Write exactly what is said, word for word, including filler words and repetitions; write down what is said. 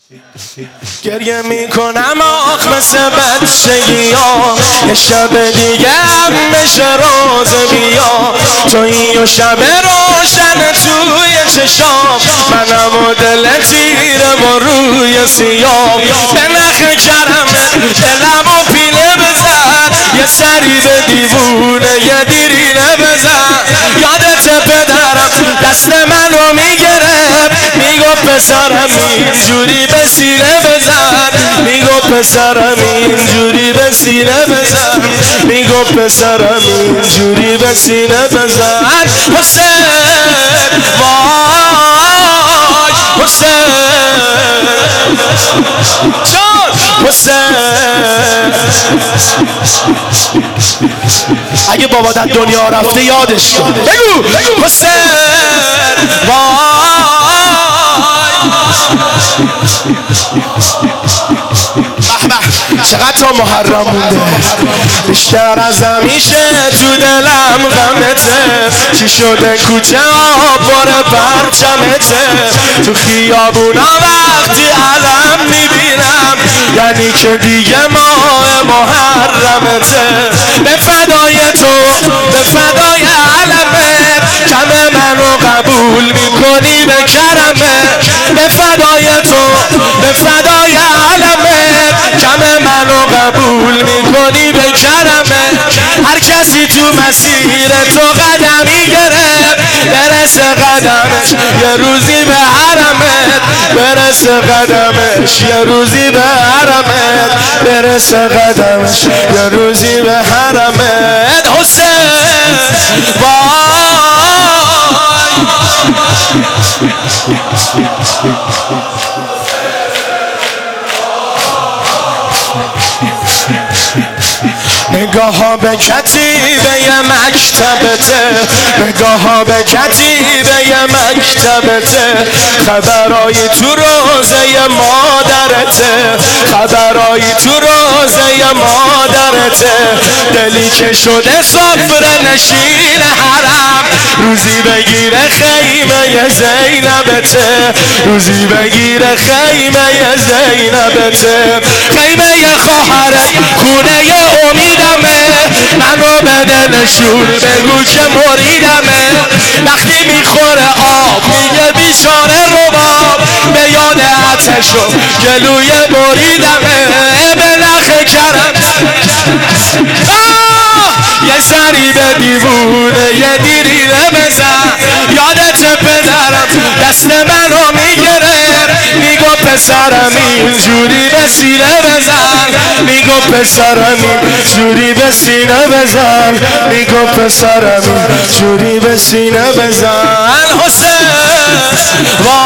گریه میکنم آخ مثل بچگی ها، یه شب دیگه هم بشه روز بیا. تویی و شب روشن توی چشام، منم و دل تیره و روی سیام. به نخ کرمه دلم و پیله بزن، یه سری به دیوونه یه دیرینه بزن. یادت پدرم دست منو میگرفت، میگفت پسرم اینجوری به سینه بزن. میگفت پسرم اینجوری به سینه بزن. میگفت پسرم اینجوری به سینه بزن. حسین وای حسین جان حسین. اگه بابا در دنیا رفته یادش کن بگو حسین وای. چقدر تا محرم مونده، بیشتر از همیشه تو دلم غمته. چی شده کوچه ها پر پرچمته، تو خیابونا وقتی علم میبینم یعنی که دیگه ماه محرمته. به فدای تو به فدای علمه، کم منو قبول میکنی به کرمه. به فدای تو به فدای علمه، کم منو قبول میکنی به کرمه. هر کسی تو مسیر تو قدمی گرفت، برسه قدمش یه روزی به حرمت. برسه قدمش یه روزی به حرمت. برسه قدمش یه روزی به حرمت. حسین وای نگاه ها به کتیبه ی مکتبته، نگاه ها به کتیبه ی مکتبته. خبرایی تو روزه ی مادرته، خبرایی تو روزه ی مادرته. دلی که شده سفره نشین حرم، روزی بگیره خیمه ی زینبته. روزی بگیره خیمه ی زینبته. خیمه ی خواهرت خونه ی امیدمه، منو بده نشون بگو که مریدمه. وقتی میخوره آب میگه بیچاره رباب، به یاد آتش و گلوی بریدمه. به نخ کرم یه سری به دیوونه یه دیرینه بزن. یادت پدرم دست منو میگرفت، میگفت پسرم اینجوری به سینه بزن. میگفت پسرم اینجوری به سینه بزن. میگفت پسرم اینجوری به سینه بزن. حسین